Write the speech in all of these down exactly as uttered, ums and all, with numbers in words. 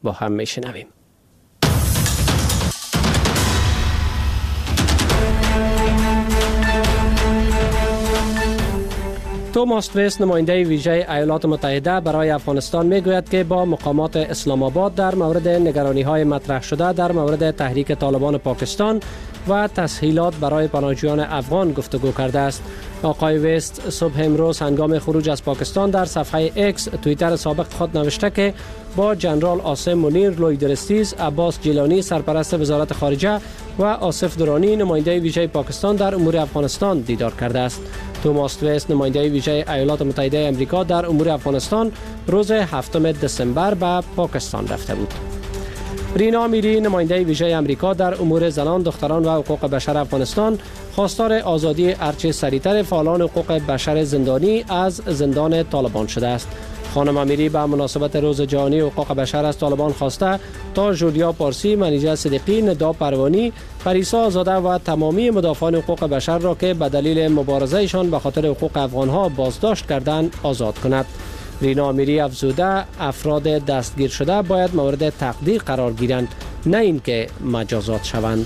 با هم میشنویم. توماس تویس نماینده ویژه ایالات متحده برای افغانستان میگوید که با مقامات اسلام آباد در مورد نگرانی‌های مطرح شده در مورد تحریک طالبان پاکستان و تسهیلات برای پناهجویان افغان گفتگو کرده است. آقای ویست صبح امروز هنگام خروج از پاکستان در صفحه اکس توییتر سابق خود نوشته که با جنرال آسم منیر لویدرستیز، عباس جیلانی سرپرست وزارت خارجه و آصف درانی نماینده ویژه پاکستان در امور افغانستان دیدار کرده است. توماس تویس نماینده ویژه ایالات متحده آمریکا در امور افغانستان روز هفتم دسامبر به پاکستان رفته بود. رینا میری نماینده ویژه آمریکا در امور زنان، دختران و حقوق بشر افغانستان خواستار آزادی هرچه سریعتر فعالان حقوق بشر زندانی از زندان طالبان شده است. خانم میری به مناسبت روز جهانی حقوق بشر از طالبان خواسته تا جولیا پارسی، منیژه صدیقی، ندا پروانی، پریسا آزاده و تمامی مدافعان حقوق بشر را که به دلیل مبارزهشان به خاطر حقوق افغانها بازداشت کردند آزاد کند. رینا میری افزوده افراد دستگیر شده باید مورد تقدیر قرار گیرند، نه اینکه مجازات شوند.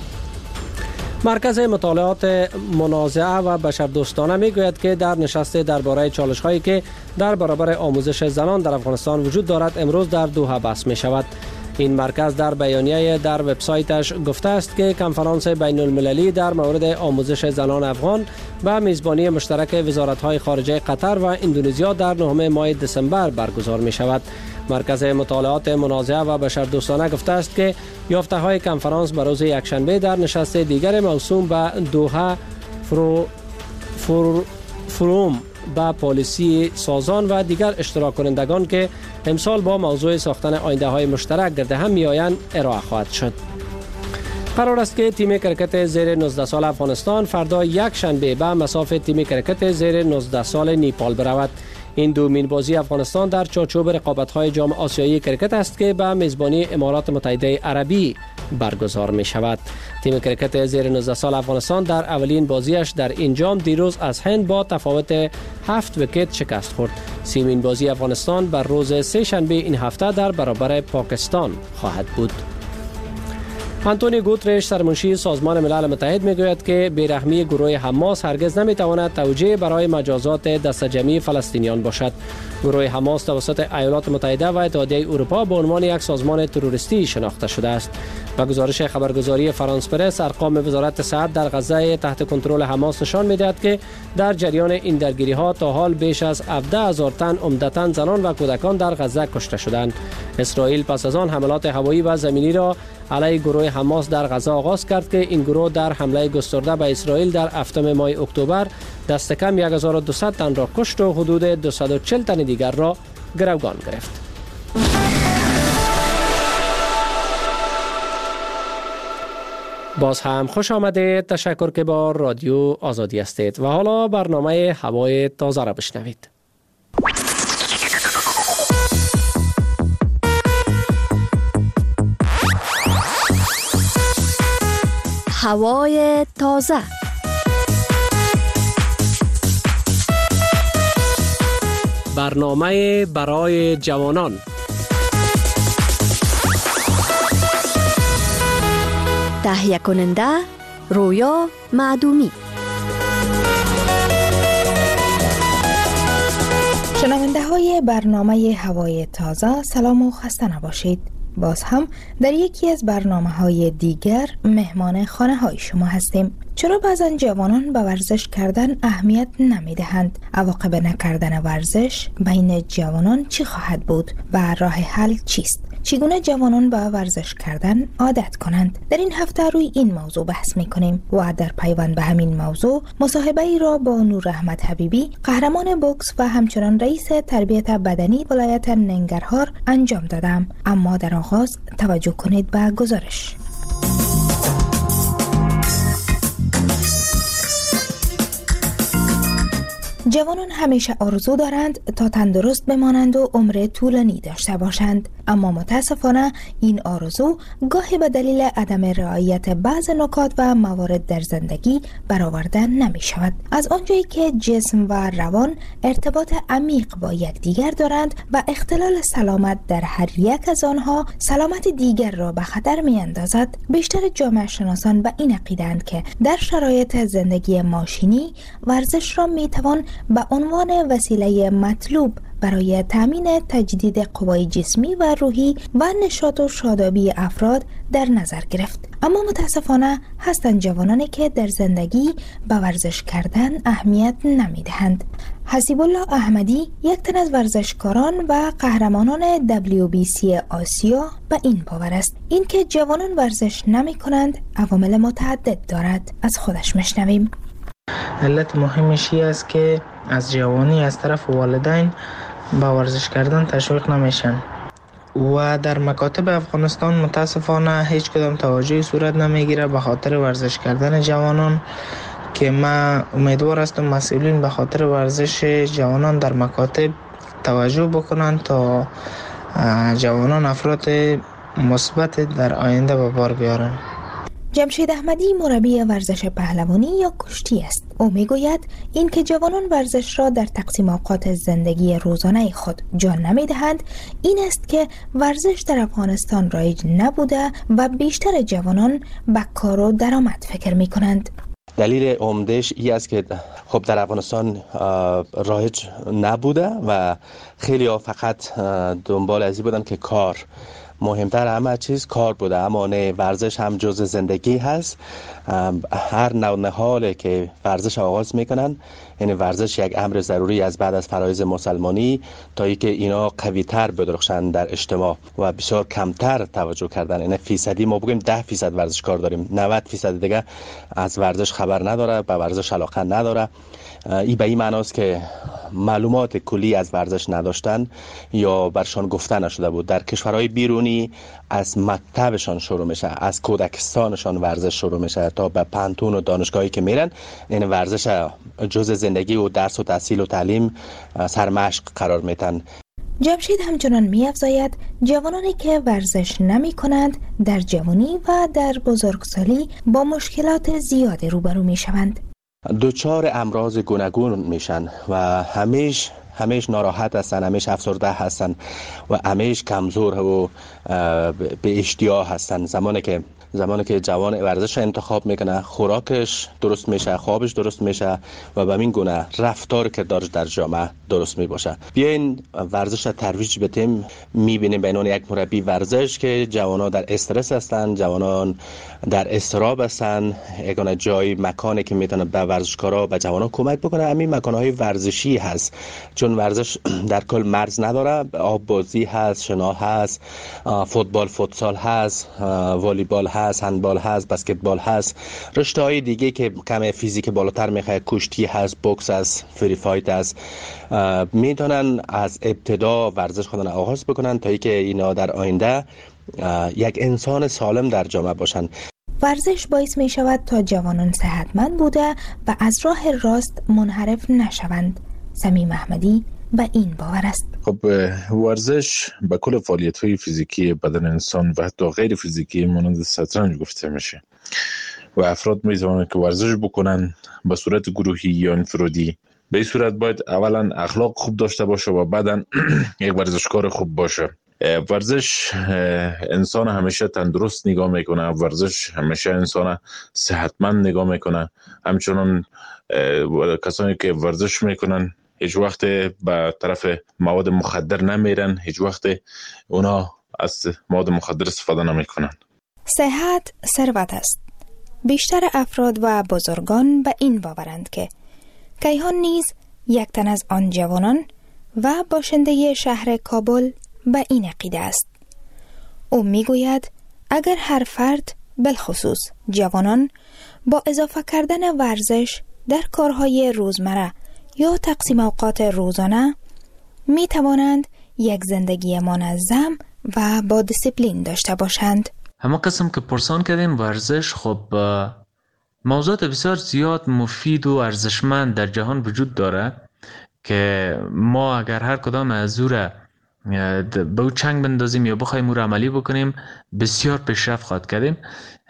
مرکز مطالعات منازعه و بشردوستانه میگوید که در نشست درباره چالش‌هایی که در برابر آموزش زنان در افغانستان وجود دارد امروز در دوحه بحث می شود. این مرکز در بیانیه در وبسایتش گفته است که کنفرانس بین المللی در مورد آموزش زنان افغان به میزبانی مشترک وزارت‌های خارجه قطر و اندونزیا در نهم ماه دسامبر برگزار می شود. مرکز مطالعات منازعه و بشردوستانه گفته است که یافته‌های کنفرانس به روز یکشنبه در نشست دیگر موسوم به دوحه فرو فرو فروم با پالیسی سازان و دیگر اشتراک کنندگان که امسال با موضوع ساختن آینده های مشترک گرد هم میآیند ارائه خواهد شد. قرار است که تیم کرکت زیر نوزده سال افغانستان فردا یک شنبه به مصاف تیم کرکت زیر نوزده سال نیپال برود. این دومین بازی افغانستان در چارچوب رقابت‌های جام آسیایی کرکت است که به میزبانی امارات متحده عربی برگزار می شود. تیم کرکت زیر نوزده سال افغانستان در اولین بازیش در این جام دیروز از هند با تفاوت هفت ویکت شکست خورد. سیمین بازی افغانستان بر روز سه شنبه این هفته در برابر پاکستان خواهد بود. آنتونیو گوترش سرمنشی سازمان ملل متحد میگوید که بیرحمی گروه حماس هرگز نمیتواند توجیه برای مجازات دست جمعی فلسطینیان باشد. گروه حماس توسط ایالات متحده و اتحادیه اروپا به عنوان یک سازمان تروریستی شناخته شده است. با گزارش خبرگزاری فرانس پرس، ارقام وزارت صحت در غزه تحت کنترل حماس نشان میدهد که در جریان این درگیری ها تا حال بیش از هفده هزار تن عمدتاً زنان و کودکان در غزه کشته شدند. اسرائیل پس از آن حملات هوایی و زمینی را علیه گروه حماس در غزه آغاز کرد که این گروه در حمله گسترده به اسرائیل در هفتم ماه اکتبر دست کم هزار و دویست تن را کشت و حدود دویست و چهل تن دیگر را گروگان گرفت. باز هم خوش آمدید. تشکر که با رادیو آزادی هستید و حالا برنامه هوای تازه را بشنوید. هوای تازه. برنامه برای جوانان. تهیه کننده رویا معدومی. شنونده های برنامه هوای تازه، سلام و خسته نباشید. باز هم در یکی از برنامه های دیگر مهمان خانه های شما هستیم. چرا بعضن جوانان به ورزش کردن اهمیت نمی دهند؟ عواقب نکردن ورزش بین جوانان چی خواهد بود و راه حل چیست؟ چگونه جوانان به ورزش کردن عادت کنند؟ در این هفته روی این موضوع بحث می کنیم و در پیوند به همین موضوع مصاحبه ای را با نور احمد حبیبی، قهرمان بوکس و همچنان رئیس تربیت بدنی ولایت ننگرهار انجام دادم. اما در آغاز توجه کنید به گزارش. جوانان همیشه آرزو دارند تا تندرست بمانند و عمر طولانی داشته باشند، اما متاسفانه این آرزو گاهی به دلیل عدم رعایت بعض نکات و موارد در زندگی برآورده نمی شود. از آنجایی که جسم و روان ارتباط عمیق با یکدیگر دارند و اختلال سلامت در هر یک از آنها سلامت دیگر را به خطر می اندازد، بیشتر جامعه شناسان به این عقیده‌اند که در شرایط زندگی ماشینی ورزش را می توان به عنوان وسیله مطلوب برای تامین تجدید قوای جسمی و روحی و نشاط و شادابی افراد در نظر گرفت. اما متاسفانه هستند جوانانی که در زندگی به ورزش کردن اهمیت نمیدهند. حسیب الله احمدی، یک تن از ورزشکاران و قهرمانان دبلیو بی سی آسیا، به این باور است. اینکه جوانان ورزش نمی کنند عوامل متعدد دارد. از خودش مشنویم. علت مهمش این است که از جوانی از طرف والدین به ورزش کردن تشویق نمیشن و در مکاتب افغانستان متاسفانه هیچ کدام توجهی صورت نمیگیره به خاطر ورزش کردن جوانان، که من امیدوار هستم مسئولین به خاطر ورزش جوانان در مکاتب توجه بکنن تا جوانان افراد مثبت در آینده به بار بیارن. جمشید احمدی مربی ورزش پهلوانی یا کشتی است. او میگوید این که جوانان ورزش را در تقسیم اوقات زندگی روزانه خود جان نمیدهند این است که ورزش در افغانستان رایج نبوده و بیشتر جوانان به کار و درآمد فکر میکنند. دلیل عمدهش این است که خب در افغانستان رایج نبوده و خیلی ها فقط دنبال ازی بودن که کار مهمتر همه چیز کار بوده، اما نه، ورزش هم جز زندگی هست. هر نوع نهاله که ورزش آغاز میکنن، یعنی ورزش یک امر ضروری از بعد از فرایض مسلمانی تا اینکه اینا قوی تر بدرخشن در اجتماع و بسیار کمتر توجه کردن. یعنی فیصدی ما بگیم ده فیصد ورزشکار داریم، نود فیصد دیگه از ورزش خبر نداره، به ورزش علاقه نداره. این به این معناست که معلومات کلی از ورزش نداشتن یا برشان گفته نشده بود. در کشورهای بیرونی از مکتبشان شروع میشه، از کودکستانشان ورزش شروع میشه تا به پانتون و دانشگاهی که میرن، این ورزش جز زندگی و درس و تحصیل و تعلیم سرمشق قرار میتن. جمشید همچنان می‌افزاید جوانانی که ورزش نمی کنند در جوانی و در بزرگسالی با مشکلات زیاد روبرو می شوند. دوچار امراض گوناگون میشن و همیش همیش ناراحت هستن، همیش افسرده هستن و همیش کمزور و به اشتیاق هستن. زمانی که زمانی که جوان ورزش انتخاب میکنه، خوراکش درست میشه، خوابش درست میشه و به این گونه رفتار کردارش در جامعه درست میباشه. بیاین ورزش را ترویج بدیم. میبینیم به عنوان یک مربی ورزش که جوانان در استرس هستن، جوانان در اضطراب هستن. یگانه جای مکانی که میتونه به ورزشکارا به جوانان کمک بکنه همین مکانهای ورزشی هست، چون ورزش در کل مرز نداره. آب بازی هست، شنا هست، فوتبال فوتسال هست، والیبال هست، هندبال هست، بسکتبال هست، رشته های دیگه که کم فیزیک بالاتر میخواد، کشتی هست، بوکس هست، فری فایت هست. میتونن از ابتدا ورزش خودن آغاز بکنن تا اینکه اینا در آینده یک انسان سالم در جامعه باشن. ورزش باعث می شود تا جوانان صحتمند بوده و از راه راست منحرف نشوند. صمیم احمدی به این باور است. خب ورزش به کل فعالیت‌های فیزیکی بدن انسان و حتی غیر فیزیکی مانند شطرنج گفته میشه و افراد میتوانند که ورزش بکنن به صورت گروهی یا انفرادی. به این صورت باید اولا اخلاق خوب داشته باشه و بعدا یک ورزشکار خوب باشه. ورزش انسان همیشه تندرست نگاه میکنه، ورزش همیشه انسان صحتمند نگاه میکنه. همچنان کسانی که ورزش میکنن هیچ وقت به طرف مواد مخدر نمیرن، هیچ وقت اونا از مواد مخدر استفاده نمیکنن. صحت ثروت است. بیشتر افراد و بزرگان به این باورند که کیهان نیز یک تن از آن جوانان و باشنده شهر کابل به این عقیده است. او میگوید اگر هر فرد بالخصوص جوانان با اضافه کردن ورزش در کارهای روزمره یا تقسیم اوقات روزانه می توانند یک زندگی منظم و با دیسیپلین داشته باشند. همه قسم که پرسان کردین ورزش، خب موضوعات بسیار زیاد مفید و ارزشمند در جهان وجود داره که ما اگر هر کدام از او را به او چنگ بندازیم یا بخوایم او را عملی بکنیم بسیار پیشرفت خواهد کردیم.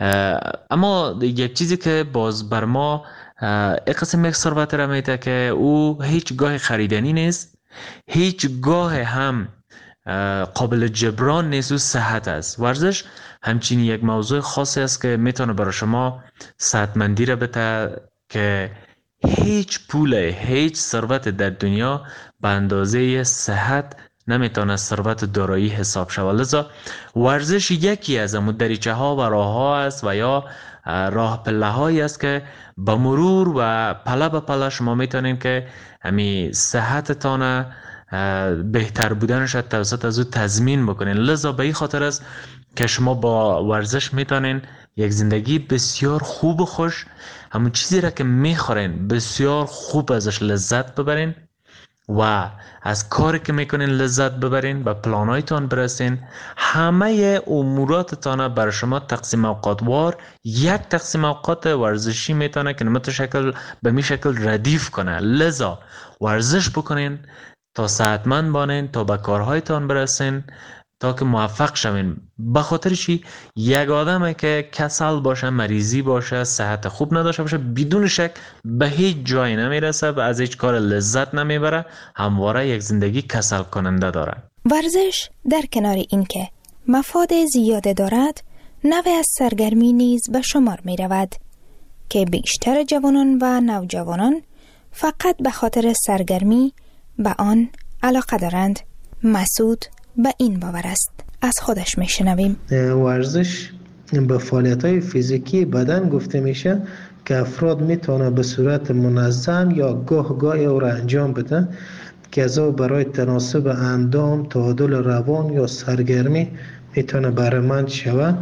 اما یک چیزی که باز بر ما یک قسم یک ثروت را میده که او هیچ گاه خریدنی نیست، هیچ گاه هم قابل جبران نیست، و صحت است. ورزش همچنین یک موضوع خاصی است که میتونه برای شما صحتمندی را بده که هیچ پول، هیچ ثروت در دنیا به اندازه صحت نمیتونه ثروت دارایی حساب شود. لذا ورزش یکی از امو دریچه ها و راه ها است و یا راه پله هایی است که به مرور و پله به پله شما میتونین که همی صحتتان بهتر بودنش توسط از او تضمین بکنین. لذا به این خاطر است که شما با ورزش میتونین یک زندگی بسیار خوب و خوش، همون چیزی را که میخورین بسیار خوب ازش لذت ببرین و از کاری که میکنین لذت ببرین، به پلانایتان برسین، همه اموراتتان برای شما تقسیم اوقات وار یک تقسیم اوقات ورزشی میتونه که نمت شکل به می شکل ردیف کنه. لذا ورزش بکنین تا صحتمند بانین، تا به کارهایتان برسین، تا که موفق شوین. به خاطر چی؟ یک آدمی که کسل باشه، مریضی باشه، صحت خوب نداشته باشه، بدون شک به هیچ جایی نمیرسه و از هیچ کار لذت نمیبره، همواره یک زندگی کسل کننده داره. ورزش در کنار این که مفاد زیاده دارد، نوع از سرگرمی نیز به شمار می رود که بیشتر جوانان و نوجوانان فقط به خاطر سرگرمی به آن علاقه دارند. مسعود به این باور است. از خودش میشنویم. ورزش به فعالیت‌های فیزیکی بدن گفته میشه که افراد میتونه به صورت منظم یا گاه گاهی او را انجام بدن که از او برای تناسب اندام، تعادل روان یا سرگرمی میتونه بهره‌مند شود.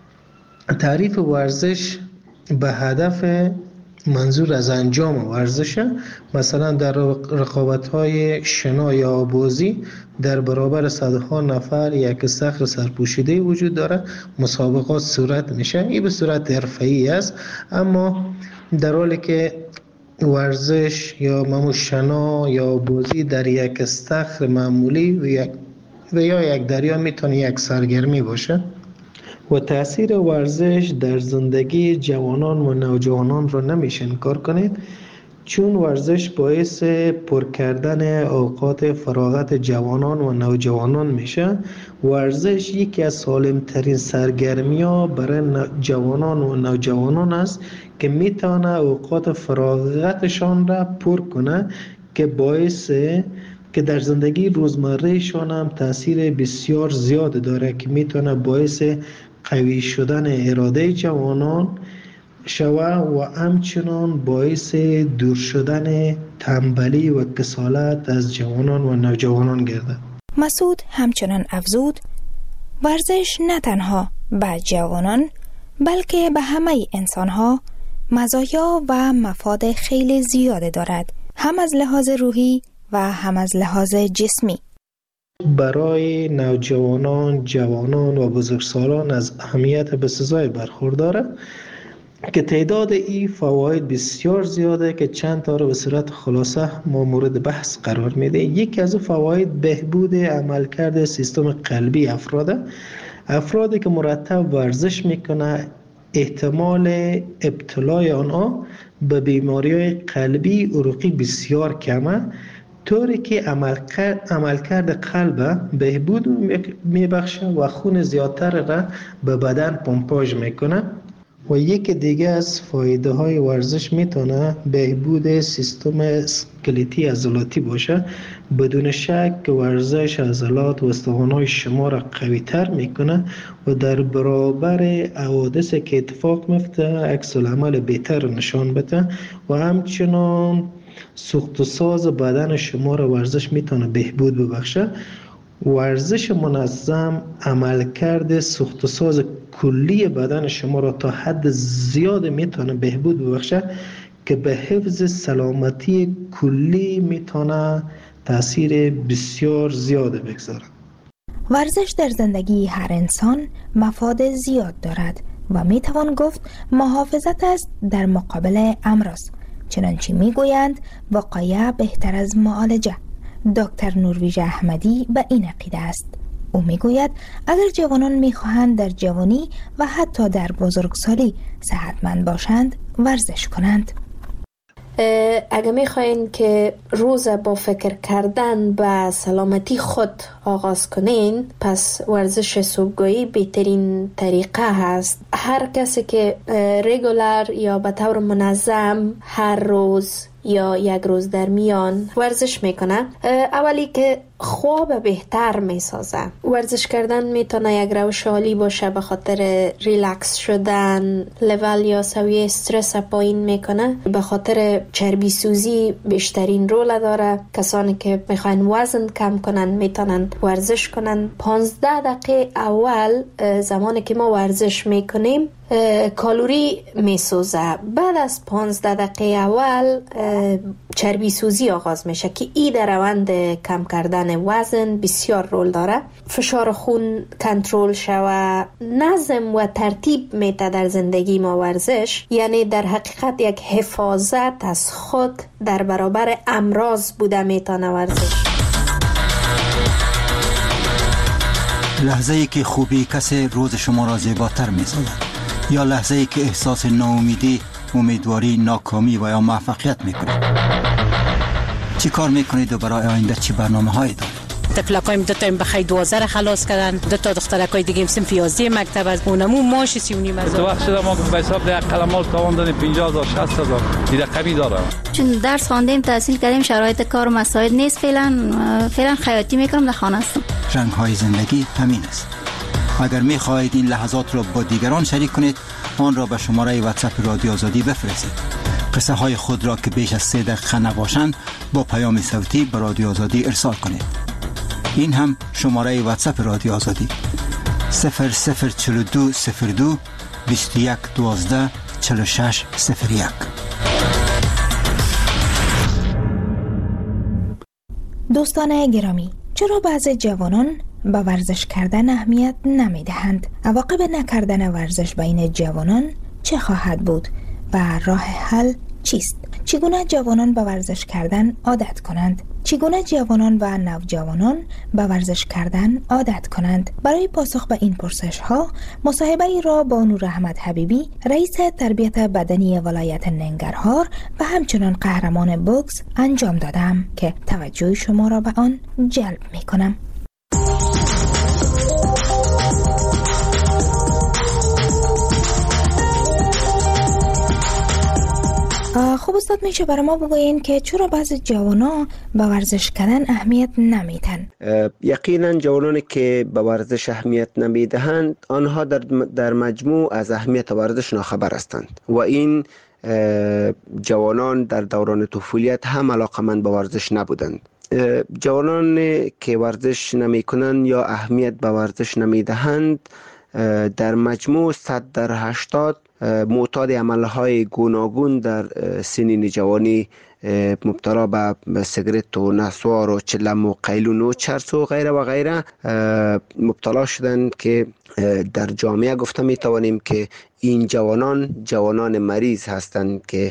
تعریف ورزش به هدف منظور از انجام ورزشه. مثلا در رقابت‌های شنا یا بازی در برابر صدها نفر یک استخر سرپوشیده وجود داره، مسابقات صورت میشه. این به صورت حرفه‌ای است، اما در حالی که ورزش یا معمول شنا یا بازی در یک استخر معمولی و, یک و یا یک دریا میتونه یک سرگرمی باشه. و تأثیر ورزش در زندگی جوانان و نوجوانان رو نمیشه انکار کنید، چون ورزش باعث پر کردن اوقات فراغت جوانان و نوجوانان میشه. ورزش یکی از سالمترین سرگرمی ها برای جوانان و نوجوانان است که میتونه اوقات فراغتشان را پر کنه که باعث که در زندگی روزمرهشان هم تأثیر بسیار زیاد داره که میتونه باعث قوی شدن اراده جوانان شوه و همچنان باعث دور شدن تنبلی و کسالت از جوانان و نوجوانان گردد. مسعود همچنان افزود ورزش نه تنها به جوانان بلکه به همه انسانها مزایا و مفاد خیلی زیاده دارد، هم از لحاظ روحی و هم از لحاظ جسمی. برای نوجوانان، جوانان و بزرگسالان از اهمیت بسزای برخورداره که تعداد این فواید بسیار زیاده که چند تا رو به صورت خلاصه ما مورد بحث قرار میده. یکی از فواید بهبود عملکرد سیستم قلبی افراده. افرادی که مرتب ورزش میکنه احتمال ابتلای آنها به بیماری‌های قلبی عروقی بسیار کمه، طوری که عملکرد عملکرد قلب بهبود میبخشه و خون زیادتر را به بدن پمپاژ میکنه. و یک دیگه از فایده های ورزش میتونه بهبود سیستم اسکلتی عضلاتی باشه. بدون شک ورزش عضلات و استخوان‌های شما را قوی تر میکنه و در برابر حوادثی که اتفاق میفته عکس العمل بهتر نشان بده و همچنان سوخت و ساز بدن شما را ورزش میتونه بهبود ببخشه. ورزش منظم عملکرد سوخت و ساز کلی بدن شما را تا حد زیاد میتونه بهبود ببخشه که به حفظ سلامتی کلی میتونه تاثیر بسیار زیاد بگذاره. ورزش در زندگی هر انسان مفاد زیاد دارد و میتوان گفت محافظت است در مقابل امراض. چنانچه میگویند وقایع بهتر از معالجه. دکتر نورویژ احمدی به این عقیده است. او میگوید اگر جوانان میخواهند در جوانی و حتی در بزرگسالی صحتمند باشند ورزش کنند. اگر میخواین که روز با فکر کردن به سلامتی خود آغاز کنین، پس ورزش صبحگاهی بهترین طریقه هست. هر کسی که رگولر یا به طور منظم هر روز یا یک روز در میان ورزش میکنه، اولی که خواب بهتر میسازه. ورزش کردن میتونه یک روش عالی باشه به خاطر ریلکس شدن، لول یا سویه استرس پایین میکنه، به خاطر چربی سوزی بیشترین رول داره. کسانی که میخواین وزن کم کنن میتونن ورزش کنن. پانزده دقیقه اول زمانی که ما ورزش میکنیم کالوری میسوزه. بعد از پانزده دقیقه اول چربی سوزی آغاز میشه که ای در روند کم کردن وزن بسیار رول داره. فشار خون کنترل شوه، نظم و ترتیب میته در زندگی ما ورزش، یعنی در حقیقت یک حفاظت از خود در برابر امراض بوده میتونه ورزش. لحظه ای که خوبی کسی روز شما را زیباتر می‌سازد، یا لحظه ای که احساس ناامیدی، امیدواری، ناکامی و یا موفقیت میکنید. چی کار میکنید و برای آینده چی برنامه هایی دارید؟ تفلقایم دو تا بخای دوازده خلاص کردن، دو تا دخترکای دیگه هم سنف یازده مکتب از اونمو ماش سی و نیم هزار. تو وقت شده ما به حساب ده قلمال تاوان دادیم پنجاه هزار شصت هزار دیگه رقمی داره. چون درس خواندیم تحصیل کردیم شرایط کار و مسائل نیست، فعلا فعلا خیاطی میکنم در خانه هستم. رنگ های زندگی همین است. اگر می خواهید این لحظات را با دیگران شریک کنید، آن را به شماره واتساپ رادیو آزادی بفرستید. قصه های خود را که بیش از سه دقیقه نباشند با پیام صوتی به رادیو آزادی ارسال کنید. این هم شماره واتساپ رادیو آزادی صفر صفر چهل و دو صفر دو بیست و یک دوازده چهل و شش صفر یک. دوستان گرامی، چرا بعضی جوانان به ورزش کردن اهمیت نمی دهند؟ عواقب نکردن ورزش بین جوانان چه خواهد بود و راه حل چیست؟ چگونه جوانان به ورزش کردن عادت کنند؟ چگونه جوانان و نوجوانان به ورزش کردن عادت کنند؟ برای پاسخ به این پرسش ها مصاحبه ای را با نور احمد حبیبی، رئیس تربیت بدنی ولایت ننگرهار و همچنان قهرمان بوکس انجام دادم که توجه شما را به آن جلب می کنم. خب استاد، میشه برای ما بگوین که چرا بعضی جوانا به ورزش کردن اهمیت نمیدن؟ یقینا جوانانی که به ورزش اهمیت نمیدهند آنها در در مجموع از اهمیت ورزش ناخبر هستند و این جوانان در دوران طفولیت هم علاقمند به ورزش نبودند. جوانان که ورزش نمی کنند یا اهمیت به ورزش نمی دهند در مجموع صد در هشتاد معتاد عملهای گوناگون در سنین جوانی مبتلا به سیگرت و نسوار و چلم و قیلون و چرس و غیره و غیره مبتلا شدند که در جامعه گفته می توانیم که این جوانان جوانان مریض هستند که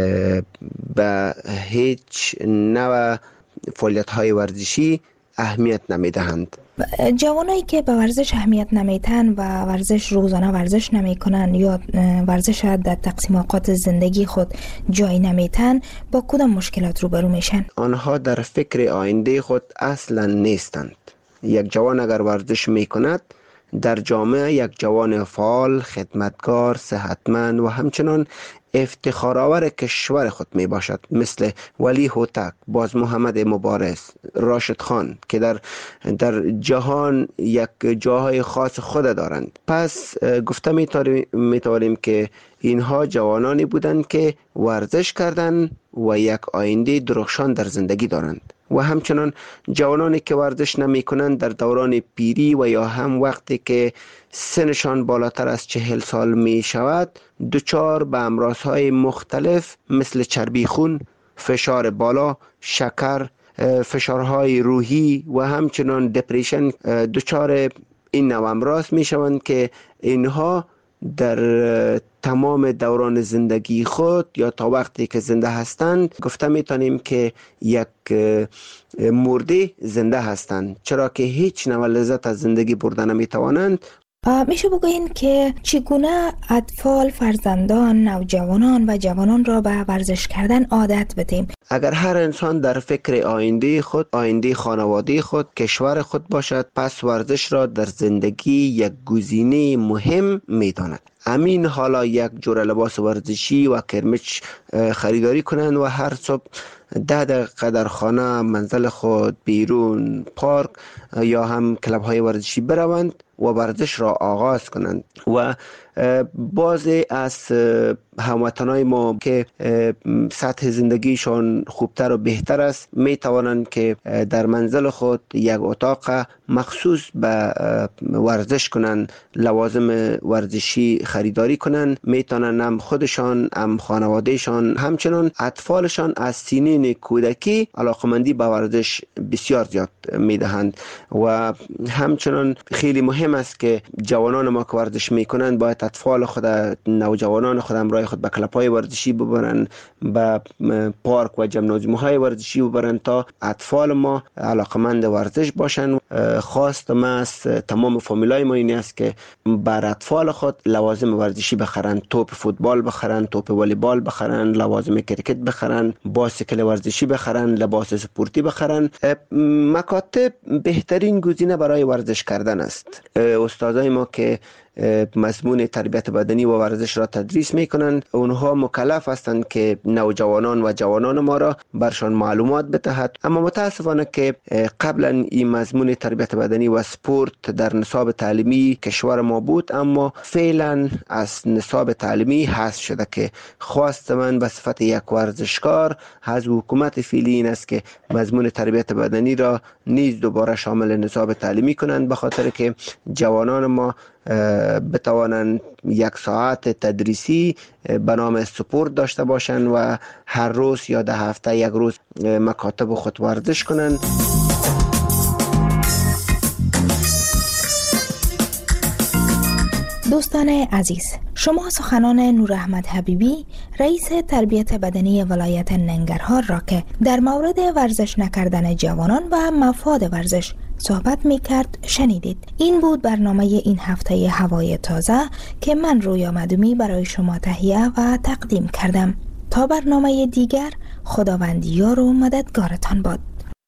به هیچ نوع فعالیت های ورزشی اهمیت نمی دهند. جوانایی که به ورزش اهمیت نمیتن و ورزش روزانه ورزش نمیکنن یا ورزش در تقسیم اوقات زندگی خود جای نمیتن، با کدام مشکلات روبرو میشن؟ آنها در فکر آینده خود اصلا نیستند. یک جوان اگر ورزش میکند در جامعه یک جوان فعال، خدمتگار، صحتمند و همچنان افتخارآور کشور خود می باشد، مثل ولی هوتک، باز محمد مبارز، راشد خان که در در جهان یک جاهای خاص خود دارند. پس گفته می توانیم که اینها جوانانی بودند که ورزش کردند و یک آینده درخشان در زندگی دارند و همچنان جوانانی که ورزش نمی کنند در دوران پیری و یا هم وقتی که سنشان بالاتر از چهل سال می شود دچار به امراضهای مختلف مثل چربی خون، فشار بالا، شکر، فشارهای روحی و همچنان دپریشن دچار این نوع امراض می شوند که اینها در تمام دوران زندگی خود یا تا وقتی که زنده هستند گفته میتونیم که یک مرده زنده هستند، چرا که هیچ نوع لذت از زندگی برده نمیتوانند. میشه بگوین که چگونه اطفال، فرزندان، نوجوانان و جوانان را به ورزش کردن عادت بدیم؟ اگر هر انسان در فکر آینده خود، آینده خانواده خود، کشور خود باشد، پس ورزش را در زندگی یک گزینه مهم میداند. امین حالا یک جور لباس ورزشی و کرمچ خریداری کنند و هر صبح ده دقیقه در خانه، منزل خود، بیرون، پارک یا هم کلب های ورزشی بروند و ورزش را آغاز کنند. و بعضی از هموطنای ما که سطح زندگیشان خوبتر و بهتر است می توانند که در منزل خود یک اتاق مخصوص به ورزش کنند، لوازم ورزشی خریداری کنند. می توانند هم خودشان، هم خانوادهشان، همچنان اطفالشان از سنین کودکی علاقمندی به ورزش بسیار زیاد می دهند. و همچنان خیلی مهم است که جوانان ما که ورزش می کنند باید اطفال خود، نوجوانان خود همراه خود به کلب‌های ورزشی ببرند، به پارک و جمنازیوم‌های ورزشی ببرند تا اطفال ما علاقمند ورزش باشند. خواست ما از تمام فامیلای ما این است که بر اطفال خود لوازم ورزشی بخرند، توپ فوتبال بخرند، توپ والیبال بخرند، لوازم کرکت بخرند، باسکل ورزشی بخرند، لباس سپورتی بخرند. مکاتب بهترین گزینه برای ورزش کردن است. استادای ما که مضمون تربیت بدنی و ورزش را تدریس می کنند، اونها مکلف هستند که نوجوانان و جوانان ما را برشان معلومات بدهد. اما متاسفانه که قبلا این مضمون تربیت بدنی و سپورت در نصاب تعلیمی کشور ما بود، اما فعلا از نصاب تعلیمی حذف شده که خواست من به صفت یک ورزشکار از حکومت فعلی این است که مضمون تربیت بدنی را نیز دوباره شامل نصاب تعلیمی کنند، به خاطر که جوانان ما بتوانند یک ساعت تدریسی به نام سپورت داشته باشند و هر روز یا ده هفته یک روز مکاتب خود ورزش کنند. دوستان عزیز، شما سخنان نور احمد حبیبی، رئیس تربیت بدنی ولایت ننگرهار را که در مورد ورزش نکردن جوانان و مفاد ورزش صحبت می کرد شنیدید. این بود برنامه این هفته هوای تازه که من رویا مدومی برای شما تهیه و تقدیم کردم. تا برنامه دیگر، خداوند یار و مددگارتان باد.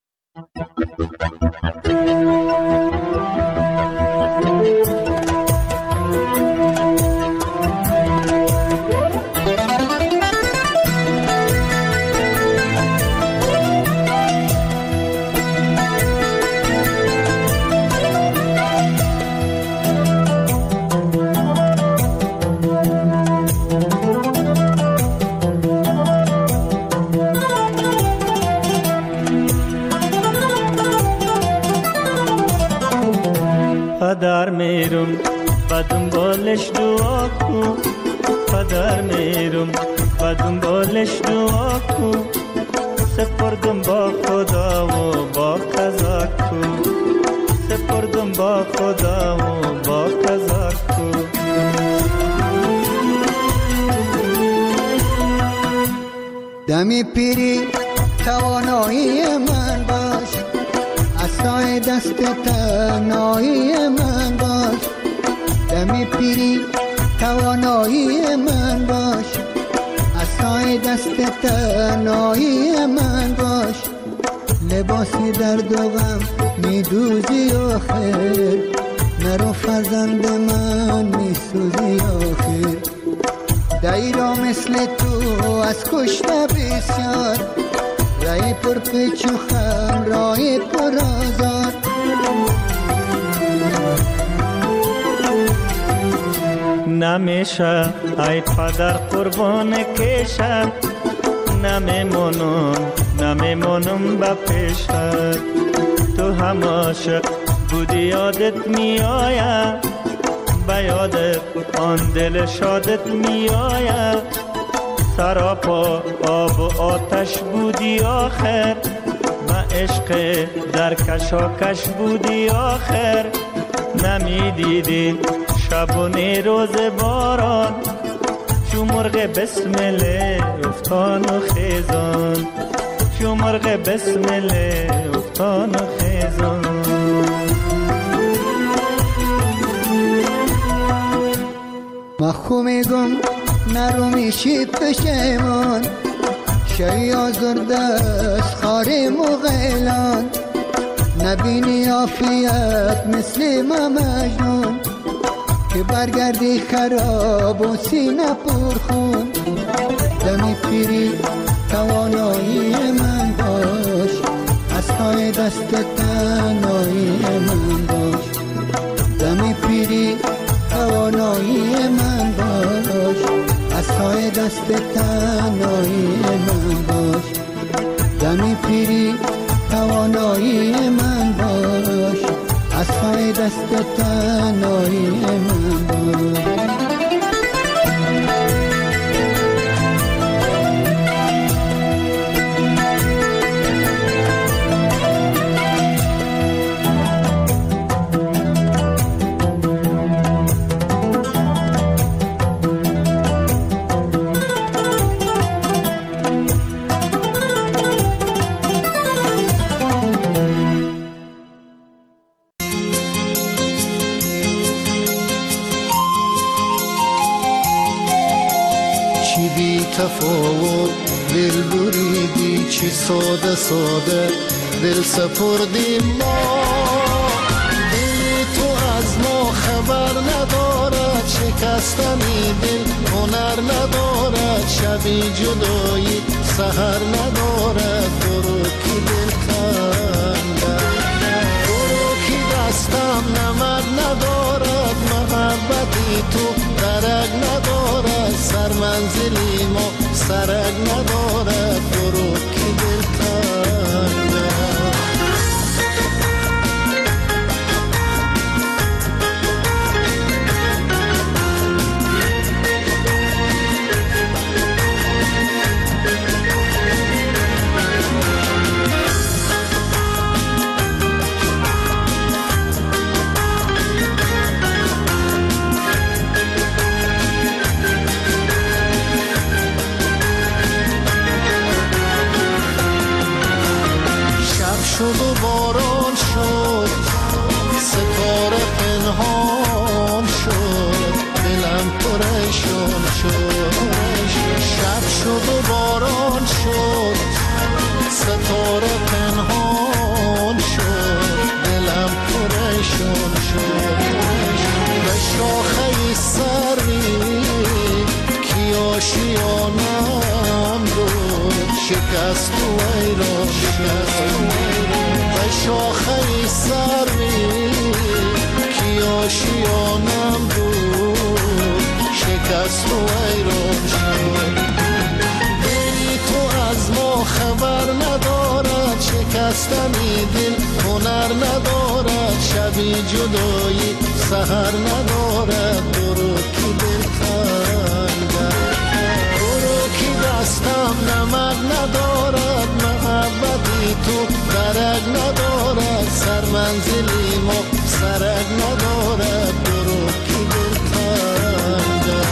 پدر میرم و دنبالش دعا کن، پدر میرم و دنبالش دعا کن، سپردم با خدا و با قضا کن، سپردم با خدا و با قضا کن. دمی پیری توانایی من باش، عصای دست تنهایی من باش. دمی پیری توانایی من باش، عصای دست تنهایی من باش. لباسی درد و غم میدوزی آخر، نرو فرزند من میسوزی آخر. دیرا مثل تو از کشته بسیار، رای پر پیچ و خم رای پر آزار. نمیشه ای پدر قربان کشم، نمیمونم نمیمونم به پیشت. تو هم عاشق بودی یادت میآید، به یادت آن دل شادت میآید. سراپا آب و آتش بودی آخر، و عشق در کشاکش بودی آخر. نمیدیدین شبونه روز باران چو مرغ بسمله افتان و خیزان چو مرغ بسمله افتان و خیزان مخو میگم نرو میشی پشیمان شی آزرده از خاری مغیلان نبینی عافیت مثل ما مجنون که برگردی خراب و سینه پرخون دمی پیری توانایی من باش از پای دست تنهایی من باش دمی پیری توانایی من باش از پای دست تنهایی من باش دمی پیری توانایی من باش از پای دست تنهایی من باش تفاوت دل بریدی چی ساده ساده دل سپردی ما دل تو از ما خبر ندارد شکستنی دل هنر ندارد شبی جدایی سحر ندارد برو کی دل کنده برو کی دستم نمد ندارد محبتی تو درک ندارد سر منزلی ما سرک ندارد برو کی دل کنده شد و باران شد ستاره پنهان شد دلم پریشان شد شب شد و باران شد ستاره پنهان شد دلم پریشان شد به شاخه سری کی آشیانم بود شکست و ایران شد به شاخه سری کی آشیانم بود شکست و ایران شد دلی تو از ما خبر ندارد شکستنی دل هنر ندارد شبی جدایی سحر ندارد برو کی دل کنده برو کی دستم نمک ندارد محبتی تو درک ندارد سر منزلی ما سرک ندارد برو کی دل کنده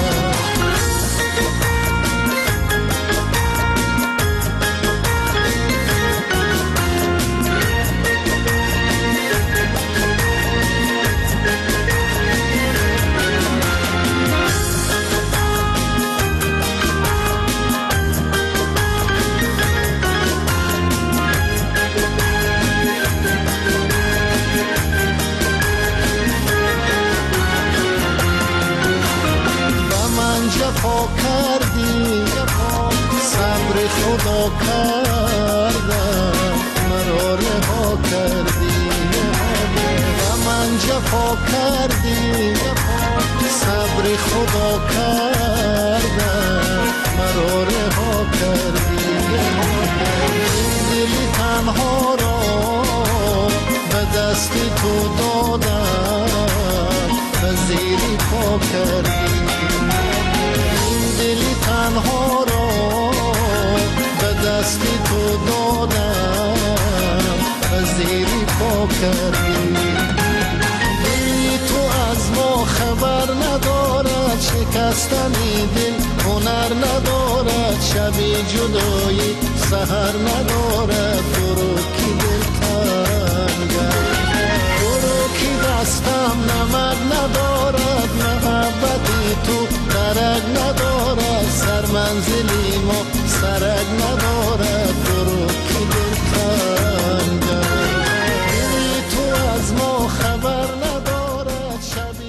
جفا کردی صبر خدا کردم مرا رها کردی و من جفا کردی صبر خدا کردم مرا رها کردی دلی تنها را به دست تو دادم و زیری پا کردی دلی تنها را به دست تو دادم و زیری پا کردی دلی بستنی دل هنر ندارد، شبی جدایی سهر ندارد. برو کی دل تنگ است، برو کی دستم نمد ندارد.